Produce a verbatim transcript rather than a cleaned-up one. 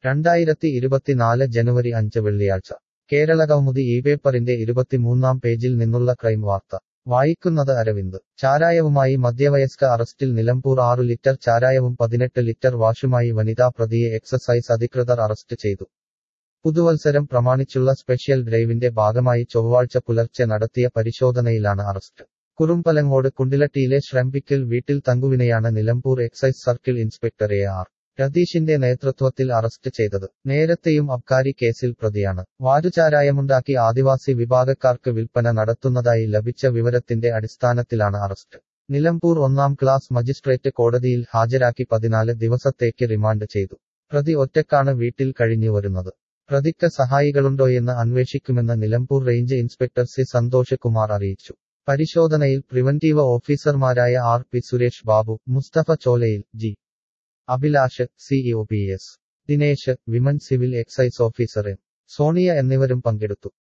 രണ്ടായിരത്തി ഇരുപത്തിനാല് ജനുവരി അഞ്ച് വെള്ളിയാഴ്ച കേരളകൗമുദി ഈ പേപ്പറിന്റെ ഇരുപത്തിമൂന്നാം പേജിൽ നിന്നുള്ള ക്രൈം വാർത്ത വായിക്കുന്നത് അരവിന്ദ് ചാരായവുമായി മധ്യവയസ്ക അറസ്റ്റിൽ നിലമ്പൂർ ആറു ലിറ്റർ ചാരായവും പതിനെട്ട് ലിറ്റർ വാഷുമായി വനിതാ പ്രതിയെ എക്സസൈസ് അധികൃതർ അറസ്റ്റ് ചെയ്തു. പുതുവത്സരം പ്രമാണിച്ചുള്ള സ്പെഷ്യൽ ഡ്രൈവിന്റെ ഭാഗമായി ചൊവ്വാഴ്ച പുലർച്ചെ നടത്തിയ പരിശോധനയിലാണ് അറസ്റ്റ്. കുറുമ്പലങ്ങോട് കുണ്ടിലട്ടിയിലെ ശ്രംപിക്കൽ വീട്ടിൽ തങ്കുവിനെയാണ് Nilambur excise circle inspector A R രതീഷിന്റെ നേതൃത്വത്തിൽ അറസ്റ്റ് ചെയ്തത്. നേരത്തെയും അബ്കാരി കേസിൽ പ്രതിയാണ്. വാരുചാരായമുണ്ടാക്കി ആദിവാസി വിഭാഗക്കാർക്ക് വിൽപ്പന നടത്തുന്നതായി ലഭിച്ച വിവരത്തിന്റെ അടിസ്ഥാനത്തിലാണ് അറസ്റ്റ്. നിലമ്പൂർ ഒന്നാം ക്ലാസ് മജിസ്ട്രേറ്റ് കോടതിയിൽ ഹാജരാക്കി പതിനാല് ദിവസത്തേക്ക് റിമാൻഡ് ചെയ്തു. പ്രതി ഒറ്റക്കാണ് വീട്ടിൽ കഴിഞ്ഞുവരുന്നത്. പ്രതിക്ക് സഹായികളുണ്ടോയെന്ന് അന്വേഷിക്കുമെന്ന് Nilambur range inspector C Santhosh Kumar അറിയിച്ചു. പരിശോധനയിൽ പ്രിവന്റീവ് ഓഫീസർമാരായ ആർ പി സുരേഷ് ബാബു, മുസ്തഫ ചോലയിൽ, G Abhilash, CEO P S Dinesh, women civil excise officer M Sonia എന്നിവരും പങ്കെടുത്തു.